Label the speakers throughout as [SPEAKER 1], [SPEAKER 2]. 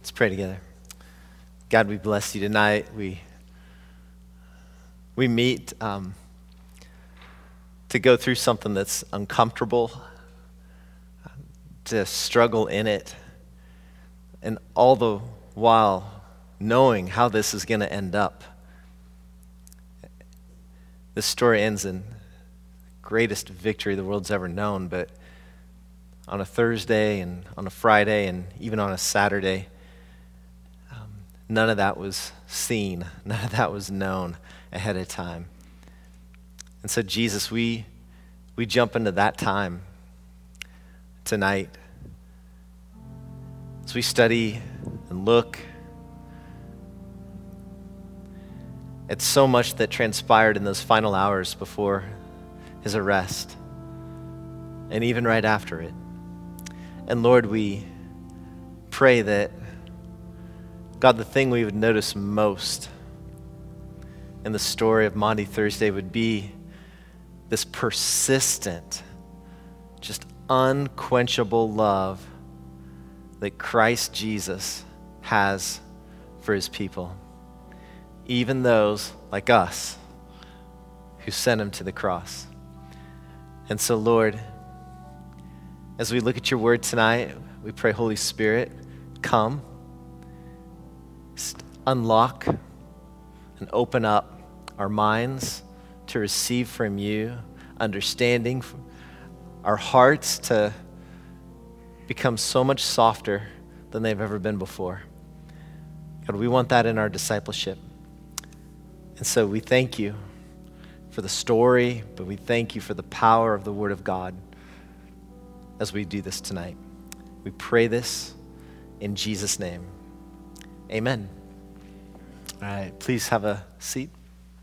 [SPEAKER 1] Let's pray together. God, we bless you tonight. We meet to go through something that's uncomfortable, to struggle in it, and all the while knowing how this is going to end up. This story ends in greatest victory the world's ever known, but on a Thursday and on a Friday and even on a Saturday, none of that was seen. None of that was known ahead of time. And so, Jesus, we jump into that time tonight as we study and look at so much that transpired in those final hours before his arrest and even right after it. And Lord, we pray that, God, the thing we would notice most in the story of Maundy Thursday would be this persistent, just unquenchable love that Christ Jesus has for his people, even those like us who sent him to the cross. And so, Lord, as we look at your word tonight, we pray, Holy Spirit, come. Unlock and open up our minds to receive from you, understanding, our hearts to become so much softer than they've ever been before. God, we want that in our discipleship. And so we thank you for the story, but we thank you for the power of the Word of God as we do this tonight. We pray this in Jesus' name. Amen. All right, please have a seat.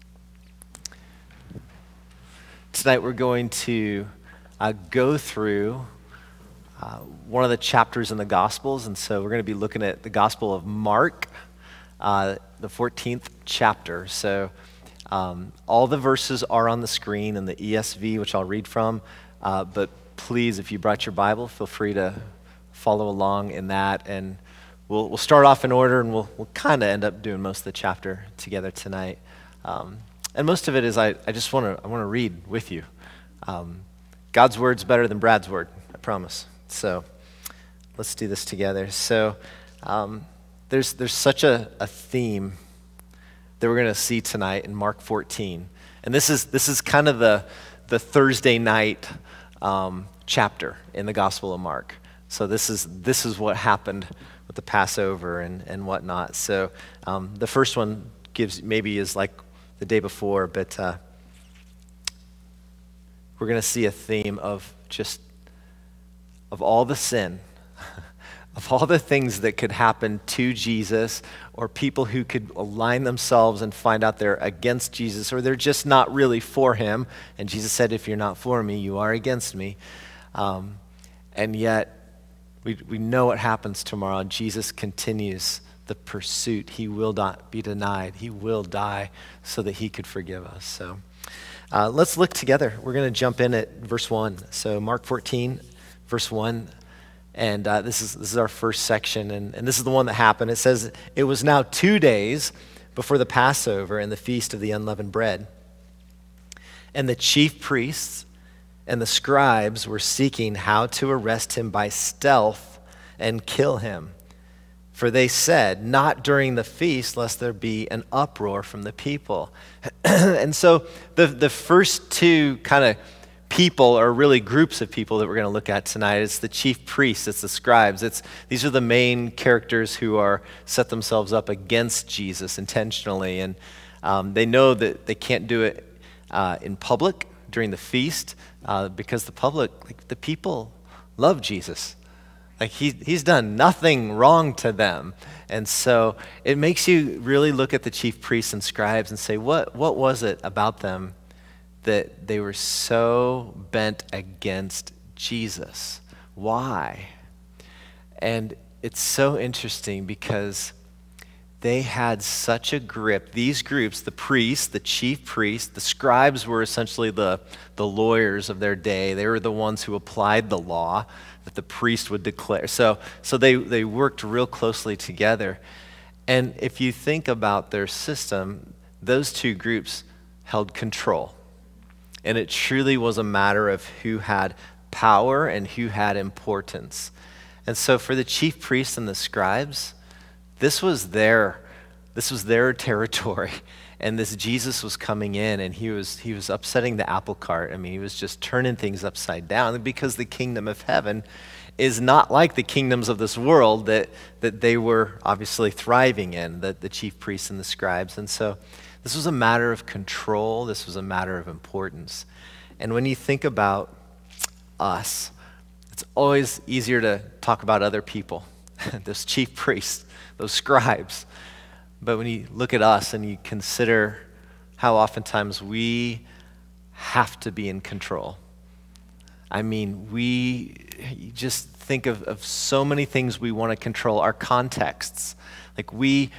[SPEAKER 1] Tonight we're going to go through one of the chapters in the Gospels, and so we're going to be looking at the Gospel of Mark, the 14th chapter. So all the verses are on the screen in the ESV, which I'll read from, but please, if you brought your Bible, feel free to follow along in that, and we'll start off in order, and we'll kind of end up doing most of the chapter together tonight. And most of it is I want to read with you. God's word's better than Brad's word, I promise. So let's do this together. So there's such a theme that we're going to see tonight in Mark 14, and this is kind of the Thursday night chapter in the Gospel of Mark. So this is what happened with the Passover and whatnot. So the first one is like the day before, but we're going to see a theme of all the sin, of all the things that could happen to Jesus, or people who could align themselves and find out they're against Jesus, or they're just not really for him. And Jesus said, if you're not for me, you are against me. And yet, we know what happens tomorrow. Jesus continues the pursuit. He will not be denied. He will die so that he could forgive us. So let's look together. We're going to jump in at verse 1. So Mark 14, verse 1. And this is our first section. And this is the one that happened. It says, it was now 2 days before the Passover and the feast of the unleavened bread. And the chief priests and the scribes were seeking how to arrest him by stealth and kill him. For they said, not during the feast, lest there be an uproar from the people. And so the first two kind of people, or really groups of people that we're going to look at tonight, it's the chief priests, it's the scribes. These are the main characters who are set themselves up against Jesus intentionally. And they know that they can't do it in public during the feast, because the people love Jesus. Like he's done nothing wrong to them. And so it makes you really look at the chief priests and scribes and say, what was it about them that they were so bent against Jesus? Why? And it's so interesting because they had such a grip. These groups, the priests, the chief priests, the scribes were essentially the lawyers of their day. They were the ones who applied the law. that the priest would declare. So they worked real closely together. And if you think about their system, those two groups held control. And it truly was a matter of who had power and who had importance. And so for the chief priests and the scribes, this was their territory. And this Jesus was coming in, and he was upsetting the apple cart. I mean, he was just turning things upside down, because the kingdom of heaven is not like the kingdoms of this world that they were obviously thriving in, the chief priests and the scribes. And so this was a matter of control. This was a matter of importance. And when you think about us, it's always easier to talk about other people, those chief priests, those scribes. But when you look at us and you consider how oftentimes we have to be in control. I mean, you just think of so many things we want to control, our contexts. Like we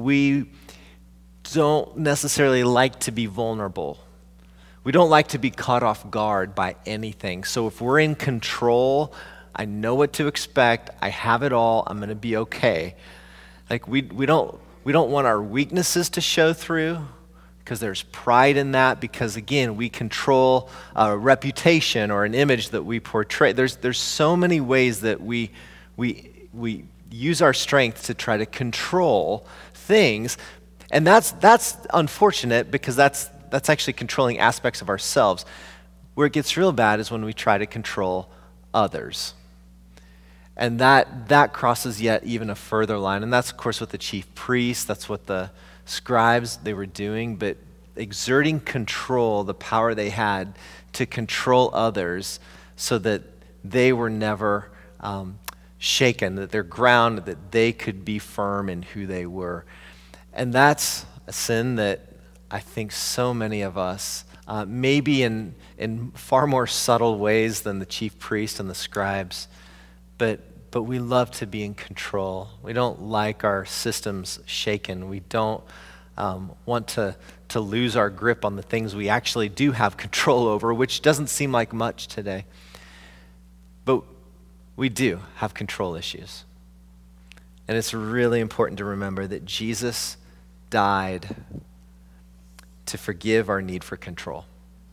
[SPEAKER 1] don't necessarily like to be vulnerable. We don't like to be caught off guard by anything. So if we're in control, I know what to expect, I have it all, I'm going to be okay. Like we don't want our weaknesses to show through, because there's pride in that, because again, we control a reputation or an image that we portray. There's so many ways that we use our strength to try to control things, and that's unfortunate, because that's actually controlling aspects of ourselves. Where it gets real bad is when we try to control others. And that crosses yet even a further line. And that's, of course, what the chief priests, that's what the scribes, they were doing. But exerting control, the power they had to control others so that they were never shaken, that their ground, that they could be firm in who they were. And that's a sin that I think so many of us, maybe in far more subtle ways than the chief priests and the scribes, but we love to be in control. We don't like our systems shaken. We don't want to lose our grip on the things we actually do have control over, which doesn't seem like much today. But we do have control issues. And it's really important to remember that Jesus died to forgive our need for control.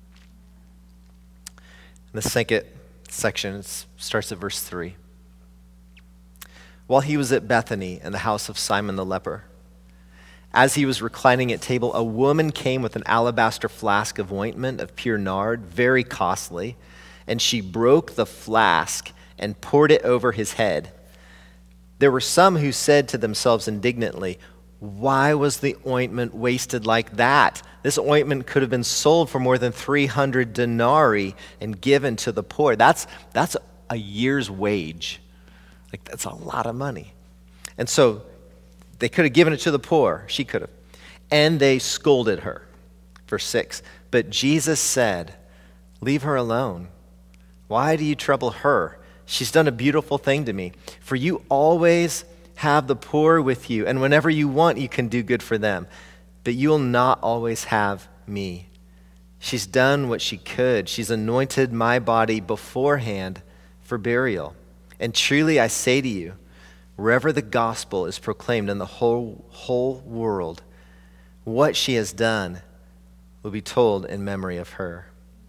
[SPEAKER 1] In the second section, it starts at verse 3. While he was at Bethany in the house of Simon the leper, as he was reclining at table, a woman came with an alabaster flask of ointment of pure nard, very costly, and she broke the flask and poured it over his head. There were some who said to themselves indignantly, "Why was the ointment wasted like that? This ointment could have been sold for more than 300 denarii and given to the poor." That's a year's wage. Like, that's a lot of money. And so they could have given it to the poor. She could have. And they scolded her. Verse 6, but Jesus said, "Leave her alone. Why do you trouble her? She's done a beautiful thing to me. For you always have the poor with you, and whenever you want, you can do good for them. But you will not always have me. She's done what she could. She's anointed my body beforehand for burial. And truly I say to you, wherever the gospel is proclaimed in the whole world, what she has done will be told in memory of her."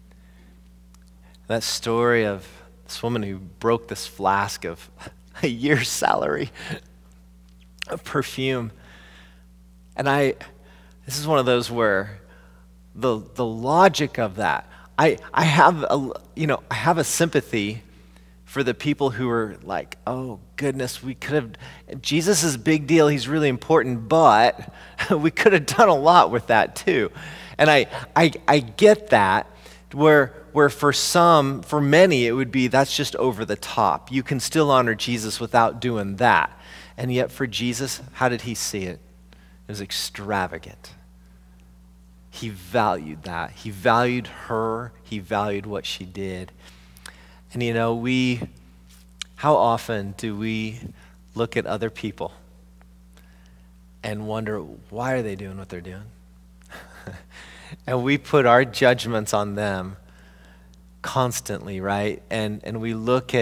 [SPEAKER 1] That story of this woman who broke this flask of a year's salary of perfume. And this is one of those where the logic of that, I have a sympathy for the people who are like, "Oh goodness, we could have, Jesus is a big deal, he's really important, but we could have done a lot with that too." And I get that, where for many it would be, that's just over the top. You can still honor Jesus without doing that. And yet for Jesus, how did he see it? It was extravagant. He valued that. He valued her. He valued what she did. And how often do we look at other people and wonder, why are they doing what they're doing? And we put our judgments on them constantly, right? And we look at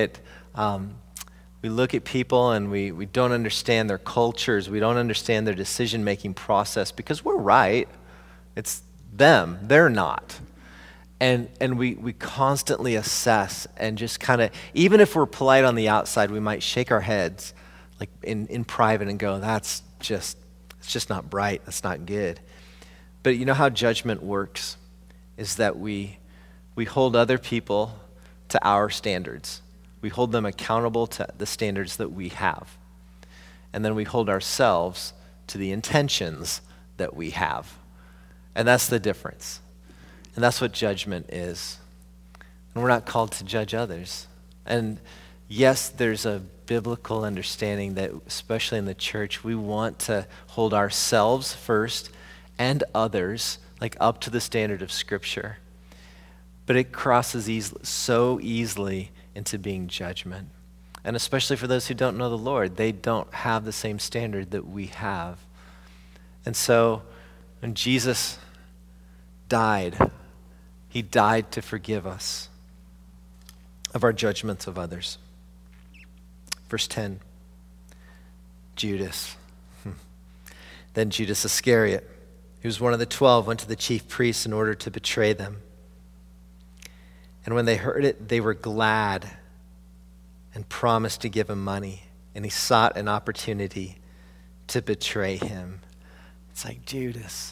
[SPEAKER 1] we look at people and we don't understand their cultures. We don't understand their decision-making process because we're right. It's them. They're not. And we constantly assess and just kind of, even if we're polite on the outside, we might shake our heads like in private and go, it's just not bright. That's not good. But you know how judgment works is that we hold other people to our standards. We hold them accountable to the standards that we have. And then we hold ourselves to the intentions that we have. And that's the difference. And that's what judgment is. And we're not called to judge others. And yes, there's a biblical understanding that, especially in the church, we want to hold ourselves first and others like up to the standard of Scripture. But it crosses so easily into being judgment. And especially for those who don't know the Lord, they don't have the same standard that we have. And so when Jesus died, he died to forgive us of our judgments of others. Verse 10, Judas. Then Judas Iscariot, who was one of the 12, went to the chief priests in order to betray them. And when they heard it, they were glad and promised to give him money. And he sought an opportunity to betray him. It's like Judas.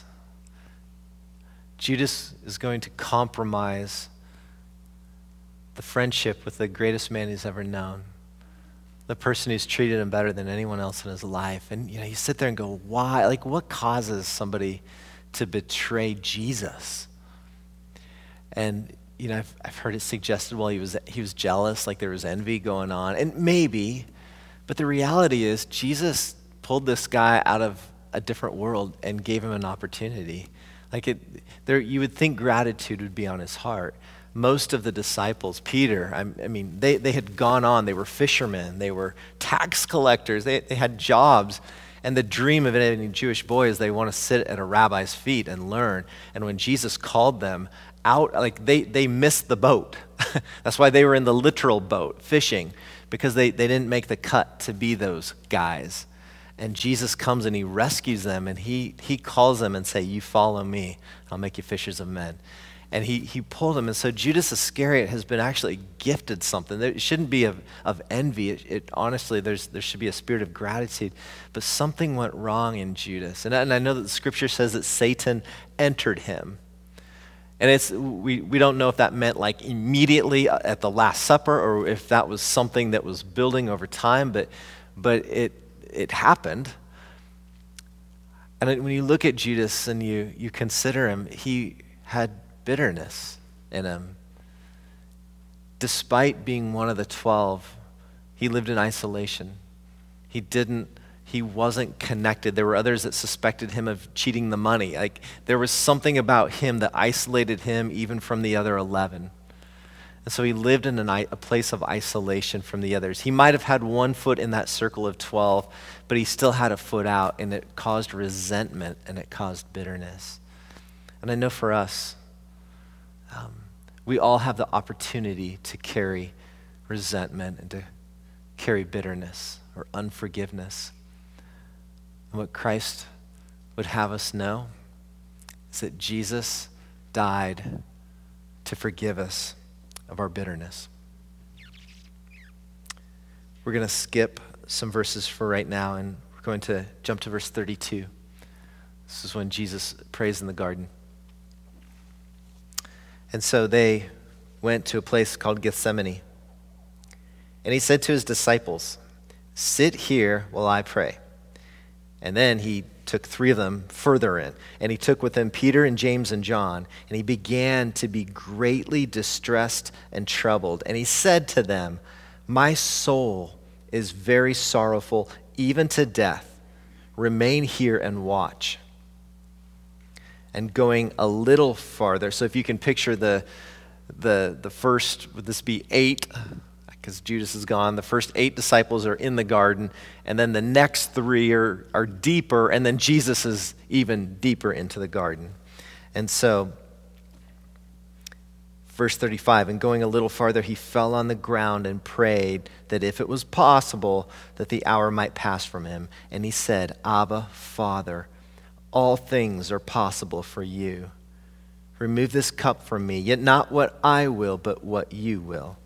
[SPEAKER 1] Judas is going to compromise the friendship with the greatest man he's ever known, the person who's treated him better than anyone else in his life. And you sit there and go, why? Like, what causes somebody to betray Jesus? And I've heard it suggested, well, he was jealous, like there was envy going on, and maybe, but the reality is Jesus pulled this guy out of a different world and gave him an opportunity. You would think gratitude would be on his heart. Most of the disciples, Peter, they had gone on. They were fishermen. They were tax collectors. They had jobs. And the dream of any Jewish boy is they want to sit at a rabbi's feet and learn. And when Jesus called them out, they missed the boat. That's why they were in the literal boat, fishing, because they didn't make the cut to be those guys. And Jesus comes and he rescues them, and he calls them and say, you follow me, I'll make you fishers of men. And he pulled them. And so Judas Iscariot has been actually gifted something. It shouldn't be of envy. Honestly, there should be a spirit of gratitude. But something went wrong in Judas. And I know that the Scripture says that Satan entered him. And we don't know if that meant like immediately at the Last Supper or if that was something that was building over time. But it happened. And when you look at Judas and you consider him, he had bitterness in him. Despite being one of the 12, he lived in isolation. He wasn't connected. There were others that suspected him of cheating the money. There was something about him that isolated him even from the other 11. And so he lived in a place of isolation from the others. He might have had one foot in that circle of 12, but he still had a foot out, and it caused resentment and it caused bitterness. And I know for us, we all have the opportunity to carry resentment and to carry bitterness or unforgiveness. And what Christ would have us know is that Jesus died to forgive us of our bitterness. We're going to skip some verses for right now, and we're going to jump to verse 32. This is when Jesus prays in the garden. And so they went to a place called Gethsemane. And he said to his disciples, sit here while I pray. And then he took 3 of them further in. And he took with him Peter and James and John. And he began to be greatly distressed and troubled. And he said to them, my soul is very sorrowful, even to death. Remain here and watch. And going a little farther, so if you can picture the first, would this be 8? Because Judas is gone. The first 8 disciples are in the garden, and then the next 3 are deeper, and then Jesus is even deeper into the garden. And so Verse 35, and going a little farther, he fell on the ground and prayed that if it was possible, that the hour might pass from him. And he said, Abba, Father, all things are possible for you. Remove this cup from me, yet not what I will, but what you will.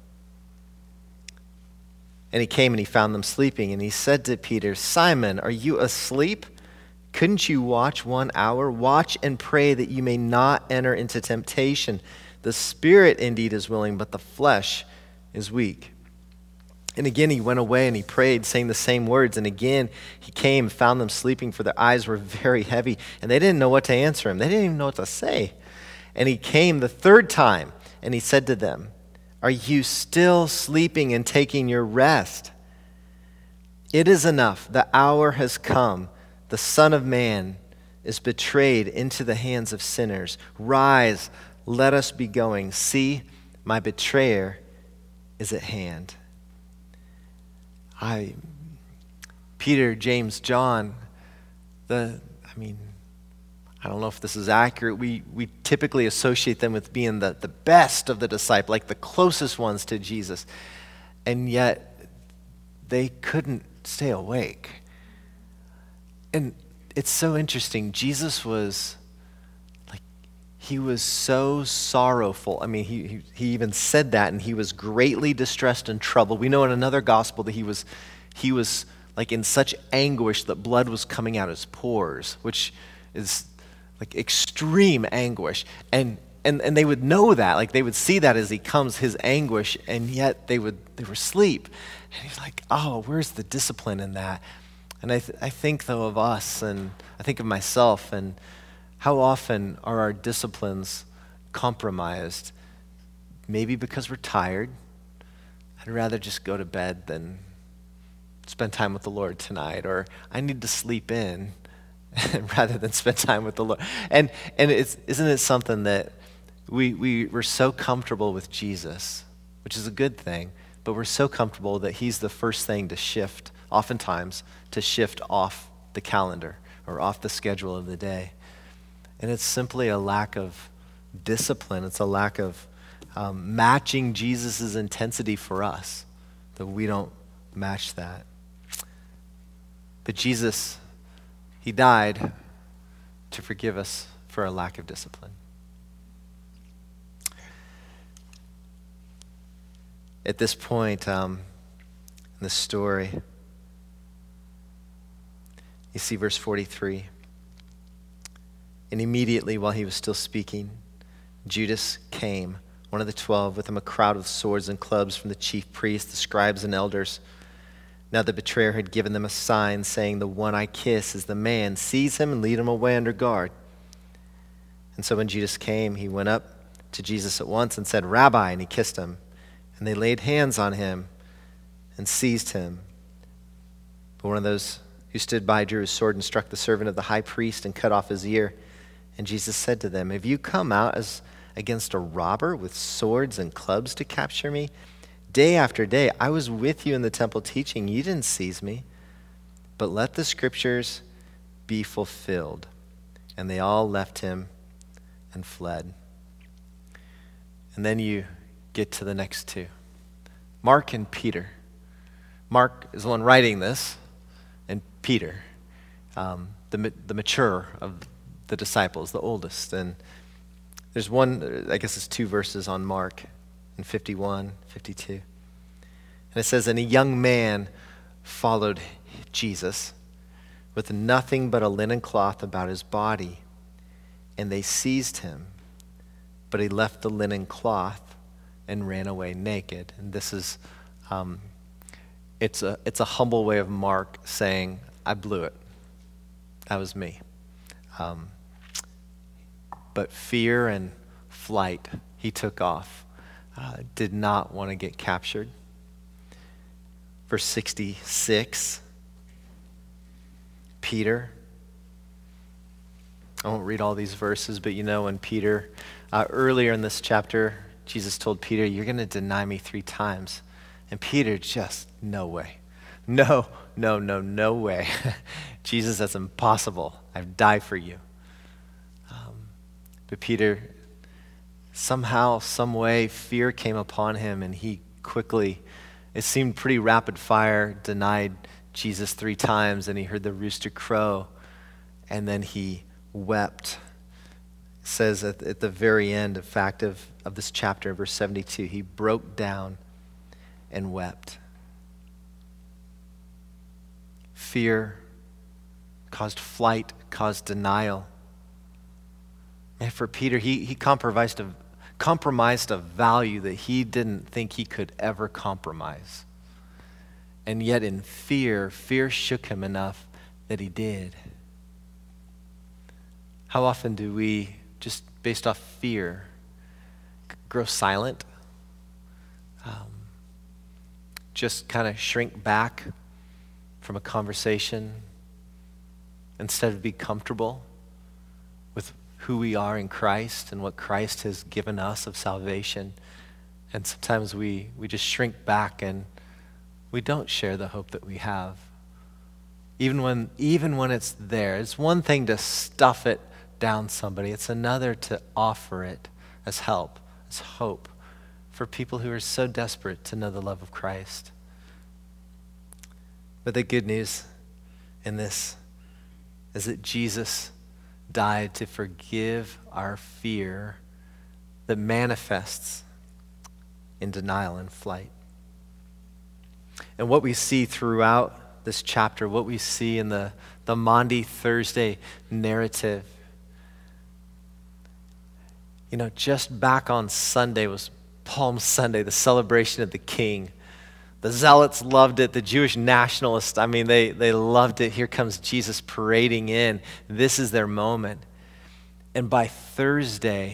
[SPEAKER 1] And he came and he found them sleeping, and he said to Peter, Simon, are you asleep? Couldn't you watch 1 hour? Watch and pray that you may not enter into temptation. The spirit indeed is willing, but the flesh is weak. And again he went away and he prayed, saying the same words. And again he came, found them sleeping, for their eyes were very heavy, and they didn't know what to answer him. They didn't even know what to say. And he came the third time, and he said to them, are you still sleeping and taking your rest? It is enough. The hour has come. The Son of Man is betrayed into the hands of sinners. Rise, let us be going. See, my betrayer is at hand. Peter, James, John, I don't know if this is accurate. We typically associate them with being the best of the disciples, like the closest ones to Jesus. And yet, they couldn't stay awake. And it's so interesting. Jesus was, he was so sorrowful. I mean, he even said that, and he was greatly distressed and troubled. We know in another gospel that he was like in such anguish that blood was coming out his pores, which is like extreme anguish. And they would know that, like they would see that as he comes, his anguish, and yet they were asleep. And he's like, oh, where's the discipline in that? And I think though of us, and I think of myself, and how often are our disciplines compromised? Maybe because we're tired. I'd rather just go to bed than spend time with the Lord tonight, or I need to sleep in rather than spend time with the Lord. And isn't it something that we're so comfortable with Jesus, which is a good thing, but we're so comfortable that he's the first thing to shift, oftentimes, to shift off the calendar or off the schedule of the day. And it's simply a lack of discipline. It's a lack of matching Jesus' intensity for us, that we don't match that. But Jesus, he died to forgive us for a lack of discipline. At this point in the story, you see verse 43. And immediately while he was still speaking, Judas came, one of the 12, with him a crowd with swords and clubs from the chief priests, the scribes and elders. Now the betrayer had given them a sign, saying, the one I kiss is the man. Seize him and lead him away under guard. And so when Judas came, he went up to Jesus at once and said, Rabbi, and he kissed him. And they laid hands on him and seized him. But one of those who stood by drew his sword and struck the servant of the high priest and cut off his ear. And Jesus said to them, have you come out as against a robber with swords and clubs to capture me? Day after day, I was with you in the temple teaching. You didn't seize me. But let the scriptures be fulfilled. And they all left him and fled. And then you get to the next two, Mark and Peter. Mark is the one writing this, and Peter, the mature of the disciples, the oldest. And there's one, I guess it's 2 verses on Mark in 51, 52. And it says, and a young man followed Jesus with nothing but a linen cloth about his body. And they seized him, but he left the linen cloth and ran away naked. And this is, it's a humble way of Mark saying, I blew it. That was me. But fear and flight, he took off. Did not want to get captured. Verse 66, Peter. I won't read all these verses, but you know when Peter, earlier in this chapter, Jesus told Peter, you're going to deny me 3 times. And Peter just, no way. No way. Jesus, that's impossible. I've died for you. But Peter somehow, some way, fear came upon him, and he quickly, it seemed pretty rapid fire, denied Jesus 3 times, and he heard the rooster crow, and then he wept. It says at the very end, in fact, of this chapter, verse 72, he broke down and wept. Fear caused flight, caused denial. And for Peter, he compromised a value that he didn't think he could ever compromise. And yet in fear shook him enough that he did. How often do we, just based off fear, grow silent? Just kind of shrink back from a conversation instead of be comfortable with who we are in Christ and what Christ has given us of salvation. And sometimes we just shrink back and we don't share the hope that we have. Even when it's there. It's one thing to stuff it down somebody. It's another to offer it as help, as hope for people who are so desperate to know the love of Christ. But the good news in this is that Jesus died to forgive our fear that manifests in denial and flight. And what we see throughout this chapter, what we see in the Maundy Thursday narrative, just back on Sunday was Palm Sunday, the celebration of the King. The Zealots loved it. The Jewish nationalists, they loved it. Here comes Jesus parading in. This is their moment. And by Thursday,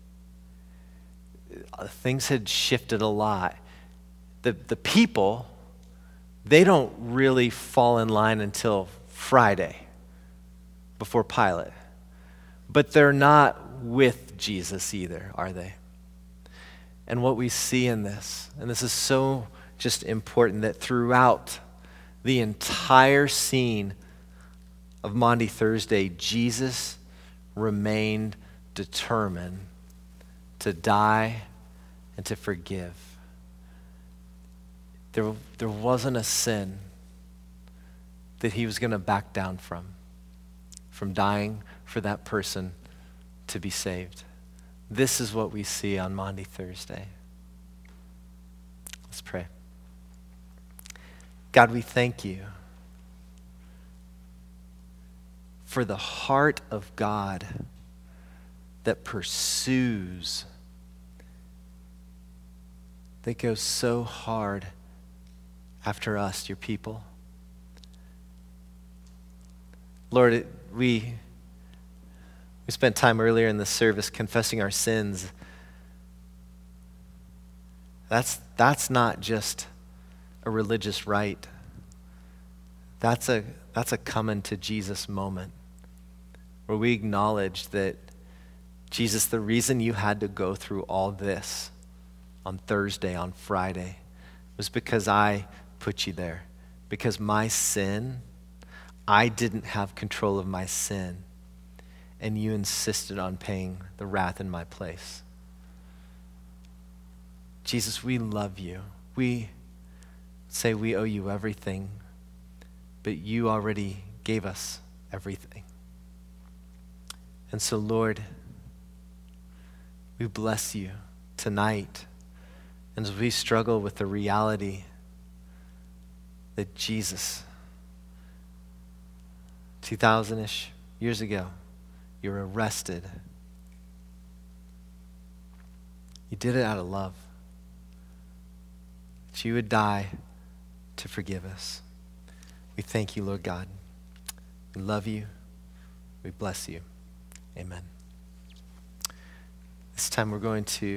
[SPEAKER 1] things had shifted a lot. The people, they don't really fall in line until Friday before Pilate. But they're not with Jesus either, are they? And what we see in this, and this is so just important, that throughout the entire scene of Maundy Thursday, Jesus remained determined to die and to forgive. There wasn't a sin that he was going to back down from dying for that person to be saved. This is what we see on Maundy Thursday. Let's pray. God, we thank you for the heart of God that pursues, that goes so hard after us, your people. Lord, we spent time earlier in the service confessing our sins. That's not just a religious rite. That's a coming to Jesus moment where we acknowledge that, Jesus, the reason you had to go through all this on Thursday, on Friday, was because I put you there. Because my sin, I didn't have control of my sin, and you insisted on paying the wrath in my place. Jesus, we love you. We say we owe you everything, but you already gave us everything. And so, Lord, we bless you tonight. And as we struggle with the reality that Jesus, 2,000-ish years ago, you were arrested. You did it out of love. That you would die to forgive us. We thank you, Lord God. We love you. We bless you. Amen. This time we're going to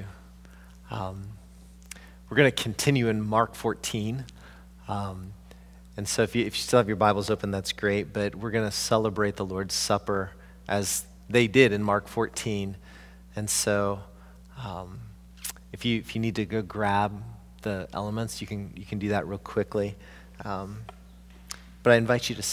[SPEAKER 1] continue in Mark 14. And so if you still have your Bibles open, that's great. But we're going to celebrate the Lord's Supper as they did in Mark 14. And so if you need to go grab the elements, you can do that real quickly. But I invite you to